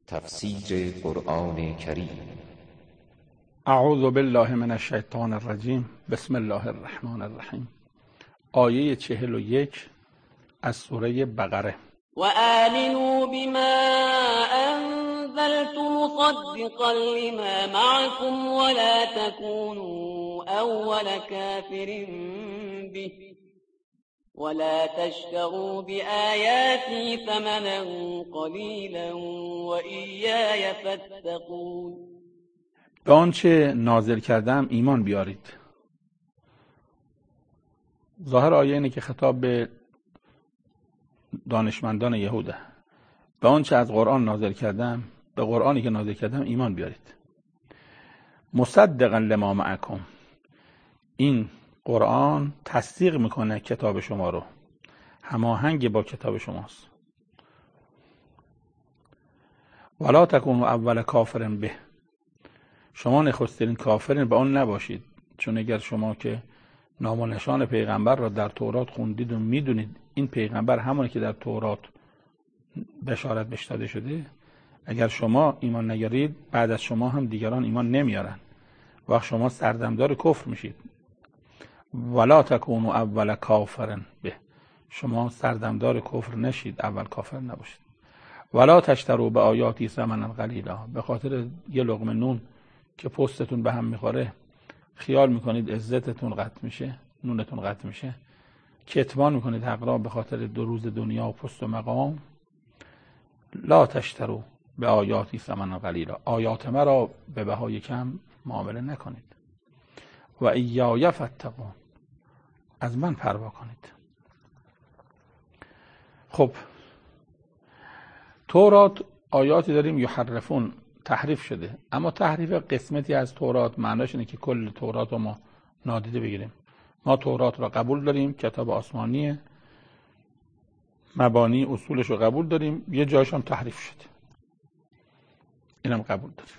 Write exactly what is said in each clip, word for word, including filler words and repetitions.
تفسیر قرآن کریم. اعوذ بالله من الشیطان الرجیم. بسم الله الرحمن الرحیم. آیه چهل و یک از سوره بقره. و آمنوا بما انزلت مصدقا لما معكم ولا تكونوا اول كافر به ولا تشتروا بآياتي ثمنا قليلا وإياي فاتقون. به آنچه نازل کردم ایمان بیارید. ظاهر آیه اینه که خطاب به دانشمندان یهوده. به آنچه از قرآن نازل کردم، به قرآنی که نازل کردم ایمان بیارید. مصدقا لما معکم، این قرآن تصدیق میکنه کتاب شما رو، هماهنگ با کتاب شماست. ولا تکونوا اول کافر به، شما نخستین کافرین به آن نباشید، چون اگر شما که نام و نشان پیغمبر را در تورات خوندید و میدونید این پیغمبر همونی که در تورات بشارت بهش داده شده، اگر شما ایمان نیارید بعد از شما هم دیگران ایمان نمیارن، وقت شما سردمدار کفر میشید. ولا تکونوا اول کافر به، شما سردمدار کفر نشید، اول کافر نباشید. ولا تشتروا به آیاتی ثمنا قلیلا، به خاطر یه لقمه نون که پستتون به هم میخوره خیال میکنید عزتتون قطع میشه، نونتون قطع میشه، کتمان میکنید حق را به خاطر دو روز دنیا و پست و مقام. لا تشتروا به آیاتی ثمنا قلیلا، آیات مرا به بهای کم معامله نکنید. و ایای فاتقون، از من پروا کنید. خب تورات آیاتی داریم یحرفون، تحریف شده، اما تحریف قسمتی از تورات معناش اینه که کل تورات رو ما نادیده بگیریم. ما تورات را قبول داریم، کتاب آسمانیه، مبانی اصولش رو قبول داریم، یه جایش هم تحریف شده، اینم قبول داریم.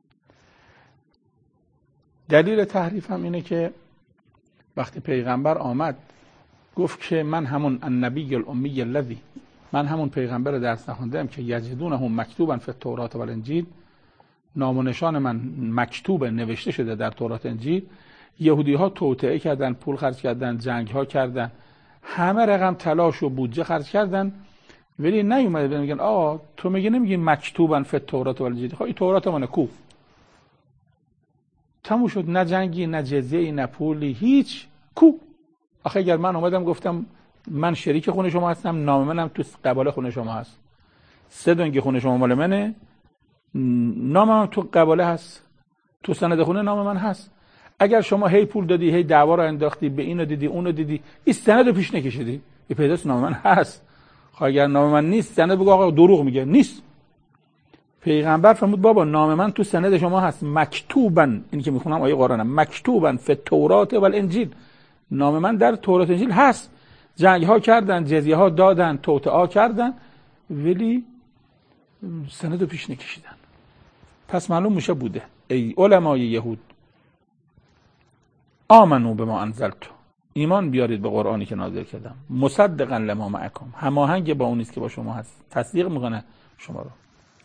دلیل تحریف هم اینه که وقتی پیغمبر آمد گفت که من همون النبی الامی الذی، من همون پیغمبر درس نخونده‌ام که یجدونه مکتوبا فی التوراة و الانجیل، نام و نشان من مکتوب نوشته شده در تورات انجیل. یهودی ها توطئه کردن، پول خرج کردن، جنگ ها کردن، همه رقم تلاش و بودجه خرج کردن، ولی نیومده میگن آقا تو میگی نمیگی مکتوبا فی التوراة و الانجیل، خب این تورات من کو تموم شد، نه جنگی نه جزیه نه پولی، هیچ کو. آخه اگر من اومدم گفتم من شریک خونه شما هستم، نام منم تو قباله خونه شما هست، سه دنگ خونه شما مال منه، نامم تو قباله هست، تو سند خونه نام من هست، اگر شما هی پول دادی هی دعوا رو انداختی، به اینو دیدی اونو دیدی، این سند رو پیش نکشیدی، این پیداست نام من هست. خب اگر نام من نیست سند بگو آقا دروغ میگه، نیست. پیغمبر فرمود بابا نام من تو سند شما هست، مکتوبن، این که میخونم آیه قرآنم، مکتوبن فی التوراة و الانجیل، نام من در تورات و انجیل هست. جنگ ها کردن، جزیه ها دادن، توطئه کردن، ولی سند رو پیش نکشیدن. پس معلوم میشه بوده. ای علمای یهود آمنو بما انزلت، ایمان بیارید به قرآنی که نازل کردم، مصدقا لما معکم، هماهنگ با اونیست که با شما هست، تصدیق میکنه شما رو.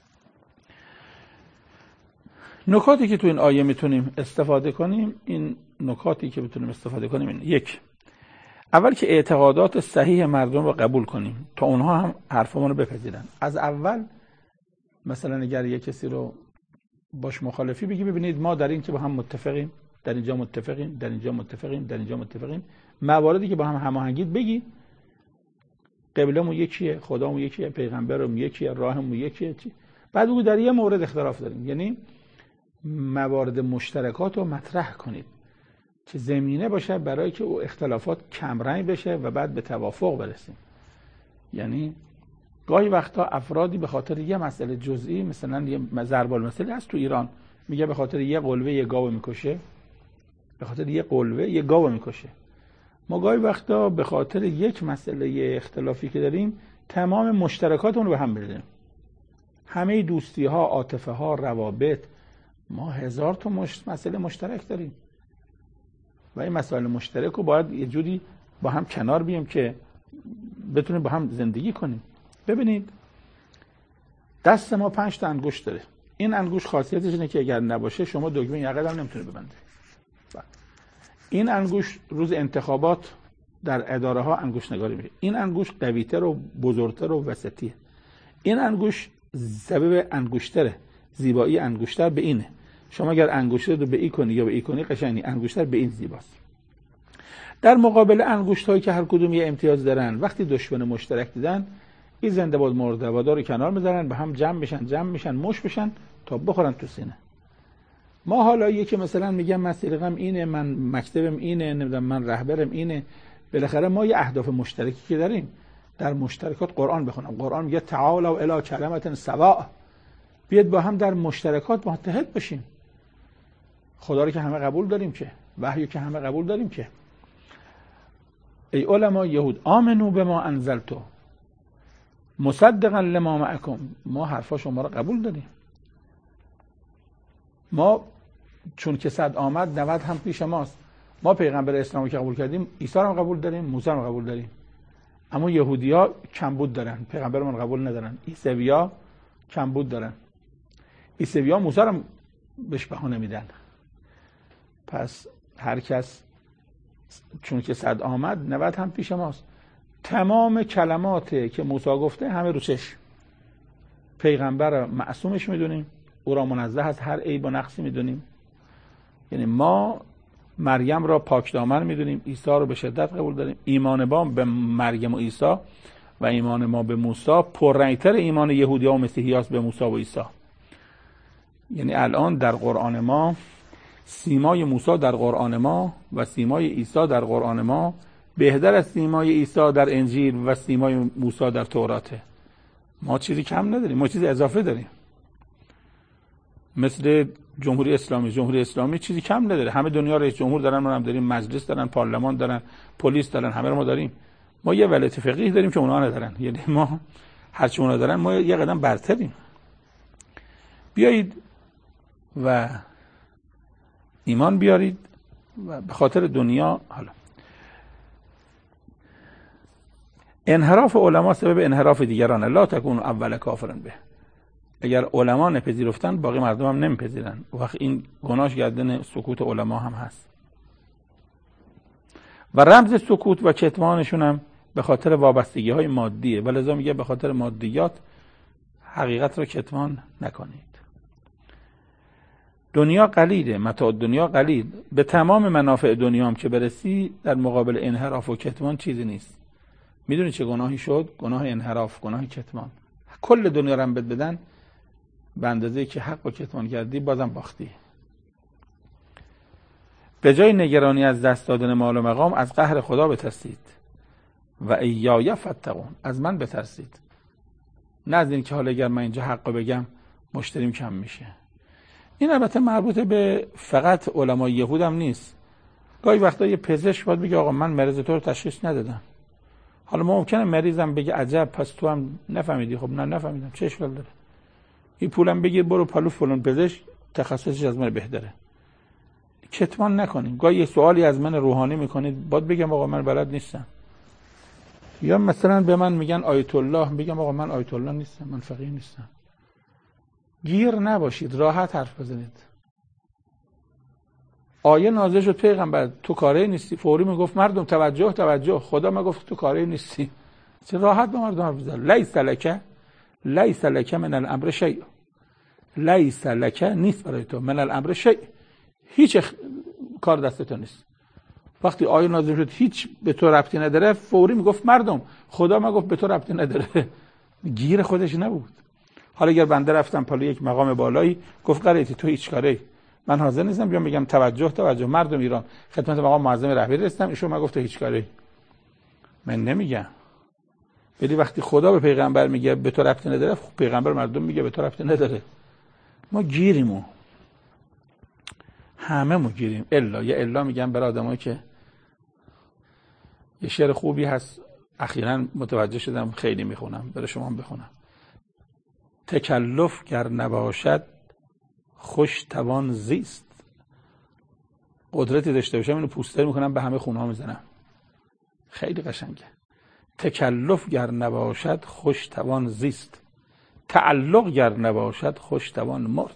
نکاتی که تو این آیه میتونیم استفاده کنیم، این نکاتی که میتونیم استفاده کنیم این: یک، اول که اعتقادات صحیح مردم رو قبول کنیم تا اونها هم حرفمون رو بپذیرن. از اول مثلا اگر یک کسی رو باش مخالفی بگی ببینید ما در این که با هم متفقیم، در اینجا متفقیم، در اینجا متفقیم، در اینجا متفقیم، مواردی که با هم هماهنگید بگی، قبلمون یکیه، خدامون یکیه، پیغمبرمون یکیه، راهمون یکیه، چی؟ بعد بگو در یه مورد اختلاف داریم، یعنی موارد مشترکات رو مطرح کنید که زمینه باشه برای که او اختلافات کمرنگ بشه و بعد به توافق برسیم. یعنی گاهی وقتا افرادی به خاطر یه مسئله جزئی، مثلا یه ضرب المثل هست تو ایران، میگه به خاطر یه قلوه یه گاو میکشه، به خاطر یه قلوه یه گاو میکشه. ما گاهی وقتا به خاطر یک مسئله اختلافی که داریم تمام مشترکاتمون رو به هم بریزیم، همه دوستی ها، عاطفه ها، روابط، ما هزار تا مش... مسئله مشترک داریم و این مسائل مشترک رو باید یه جوری با هم کنار بییم که بتونیم با هم زندگی کنیم. ببینید دست ما پنج تا انگشت داره. این انگشت خاصیتش اینه که اگر نباشه شما دکمه یقه هم نمیتونه ببنده. این انگشت روز انتخابات در اداره ها انگشت نگاری میشه. این انگشت قوی‌تر و بزرگتر و وسطیه. این انگشت سبب انگشتره، زیبایی انگشتر به اینه. شما اگر انگشتر رو به این کنی یا به این کنی قشنگی، انگشتر به این زیباست. در مقابل انگشت هایی که هر کدوم یه امتیاز دارن، وقتی دشمن مشترک دیدن، این زنده باد مرده بادا رو کنار میذارن، به هم جمع میشن جمع میشن مش بشن تا بخورن تو سینه. ما حالا یکی مثلا میگم من سلیقه‌م اینه، من مکتبم اینه، نمیدونم من رهبرم اینه، بالاخره ما یه اهداف مشترکی که داریم. در مشترکات قرآن بخونم. قرآن میگه تعالوا الی کلمة سواء، بیاد با هم در مشترکات متحد بشیم. خدا رو که همه قبول داریم که، وحی که همه قبول داریم که. ای علما یهود آمنو بما انزلتو مصدقا لما معکم، ما حرفا شما رو قبول داریم. ما چون که صد آمد نود هم پیش ماست. ما پیغمبر اسلام که قبول کردیم، عیسی رو قبول داریم، موسی رو قبول داریم. اما یهودیا کمبود دارن، پیغمبرمون قبول ندارن. عیسویا کمبود دارن. عیسویا موسی رو بهش بهانه میدن. پس هر کس چون که صد آمد نود هم پیش ماست. تمام کلماتی که موسی گفته همه رو چشم. پیغمبر معصومش میدونیم، او را منزه از هر عیب و نقصی میدونیم. یعنی ما مریم را پاک دامن میدونیم، عیسی رو به شدت قبول داریم. ایمان ما به مریم و عیسی و ایمان ما به موسی پررنگتر ایمان یهودی‌ها و مسیحی‌ها به موسی و عیسی. یعنی الان در قرآن ما سیمای موسی در قرآن ما و سیمای عیسی در قرآن ما بهتر از سیمای عیسی در انجیل و سیمای موسی در توراته. ما چیزی کم نداریم، ما چیزی اضافه داریم. مثل جمهوری اسلامی، جمهوری اسلامی چیزی کم نداره. همه دنیا رئیس جمهور دارن، ما هم داریم، مجلس دارن، پارلمان دارن، پلیس دارن، همه رو ما داریم. ما یه ولایت فقیه داریم که اونها ندارن. یعنی ما هر چی اونها دارن ما یه قدم برتریم. بیایید و ایمان بیارید و به خاطر دنیا. حالا انحراف علما سبب انحراف دیگران، لا تکون اول کافرن به. اگر علما نپذیرفتن باقی مردم هم نمیپذیرن، وقت این گناهش گردن سکوت علما هم هست. و رمز سکوت و کتمانشون هم به خاطر وابستگی های مادیه، ولذا میگه به خاطر مادیات حقیقت رو کتمان نکنید. دنیا قلیله، متاع دنیا قلیل، به تمام منافع دنیا هم که برسی در مقابل انحراف و کتمان چیزی نیست. میدونی چه گناهی شد؟ گناه انحراف، گناه کتمان. کل دنیا رو هم بد بدن، به اندازه‌ای که حق و کتمان کردی بازم باختی. به جای نگرانی از دست دادن مال و مقام از قهر خدا بترسید و ایای فتقون، از من بترسید. نه از این که حالا اگر من اینجا حق بگم مشتریم کم میشه. این البته مربوط به فقط علمای یهود هم نیست. گاهی وقتا یه پزشک باید بگه آقا من مریض تو رو تشخیص ندادم. حالا ممکنه مریضم بگه عجب پس تو هم نفهمیدی. خب نه نفهمیدم، چه اشکال داره؟ این پولم بگیر برو پلو فلان پزشک تخصصش از من بهتره. کتمان نکنیم. گاهی یه سوالی از من روحانی میکنید باید بگم آقا من بلد نیستم. یا مثلا به من میگن آیت الله، میگم آقا من آیت الله نیستم، من فقیه نیستم. گیر نباشید، راحت حرف بزنید. آیه نازل شد پیغمبر تو کاره نیستی، فوری میگفت مردم توجه توجه، خدا میگفت تو کاره نیستی. چه راحت به مردم حرف بزن. لیس لک لیس لک من الامر شیء، لیس لک نیست برای تو، من الامر شیء، هیچ اخ... کار دست تو نیست. وقتی آیه نازل شد هیچ به تو ربطی نداره، فوری میگفت مردم خدا میگفت به تو ربطی نداره. گیر خودش نبود. حالا اگر بنده رفتم پلو یک مقام بالایی گفت قریتی تو هیچ کاری، من حاضر نیستم بیام بگم توجه توجه مردم ایران خدمت مقام معظم رهبری رسیدم، ایشون میگفت تو هیچ کاری. من نمیگم. ولی وقتی خدا به پیغمبر میگه به تو ربطی نداره، پیغمبر مردم میگه به تو ربطی نداره. ما گیریمو، همه ما گیریم. الا یا الا میگم برای آدمایی که یه شعر خوبی هست اخیراً متوجه شدم خیلی میخونم، برای شما هم بخونم. تکلف گر نباشد خوش توان زیست. قدرتی داشته باشم اینو پوستر میکنم به همه خونه ها میزنم. خیلی قشنگه. تکلف گر نباشد خوش توان زیست، تعلق گر نباشد خوش توان مرد.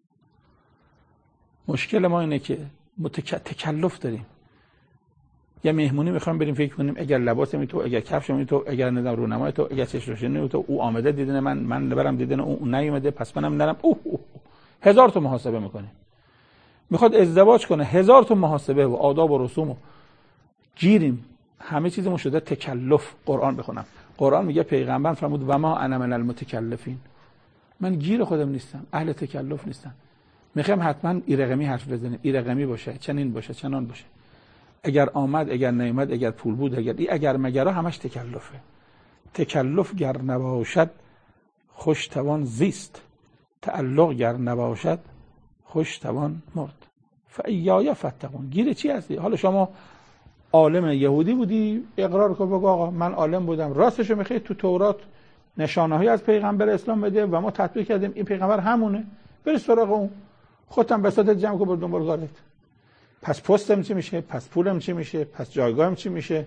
مشکل ما اینه که متک... تکلف داریم. یه مهمونی میخوام بریم فکر کنیم اگر لباسم تو، اگر کفشم تو، اگر ندم رونمای تو، اگر چش روشنی تو، او آمده دیدن من، من برم دیدن او نیومده پس منم نرم. اوه, اوه. هزار تا محاسبه میکنه. میخواد ازدواج کنه هزار تا محاسبه و آداب و رسوم و گیریم. همه چیزمون شده تکلف. قرآن بخونم. قرآن میگه پیغمبر فرمود و ما انا من المتکلفین. من گیر خودم نیستم، اهل تکلف نیستم. میخوام حتما این رقمی حرف بزنیم، این رقمی باشه، چنین باشه، چنان باشه. اگر آمد، اگر نیامد، اگر پول بود، اگر این اگر مگرها همش تکلفه. تکلف گر نباشد خوش توان زیست، تعلق گر نباشد خوش توان مرد. فایای فتقون. گیر چی هستی؟ حالا شما عالم یهودی بودی، اقرار کن بگو آقا من عالم بودم، راستشو میخوای تو تورات نشانه‌ای از پیغمبر اسلام بده و ما تطبیق کردیم این پیغمبر همونه، بری سراغ اون، خودت بساطت جمع کن بر دنبال کارت. پس پستم چی میشه؟ پس پولم چی میشه؟ پس جایگاهم چی میشه؟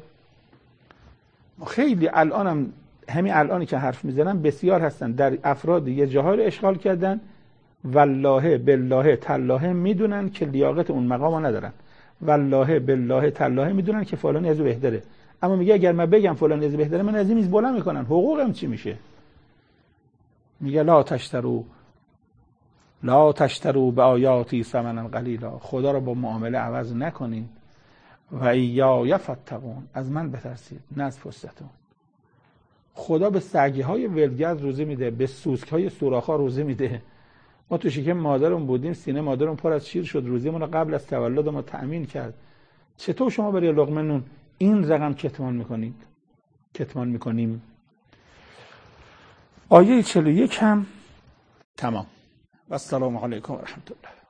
خیلی الانم همین الانی که حرف میزنم بسیار هستن در افراد یه جاهای رو اشغال کردن، والله بالله تالله میدونن که لیاقت اون مقامو ندارن، والله بالله تالله میدونن که فلانی از بهتره، اما میگه اگر من بگم فلانی از بهتره من از این میز بلند میکنن، حقوقم چی میشه؟ میگه لا تشترو لا تشترو به آیاتی ثمنا قلیلا. خدا رو با معامله عوض نکنید. و ایای فتقون. از من بترسید نه از پستتون. خدا به سگی های ولگرد روزی میده، به سوسک های سوراخ‌ها روزی میده. ما تو شکم مادرم بودیم، سینه مادرم پر از شیر شد، روزیمون رو قبل از تولد ما تأمین کرد. چطور شما برای لقمه نون این رقم کتمان میکنید؟ کتمان میکنیم. آیه چهل و یک هم تمام. و السلام علیکم و رحمت الله.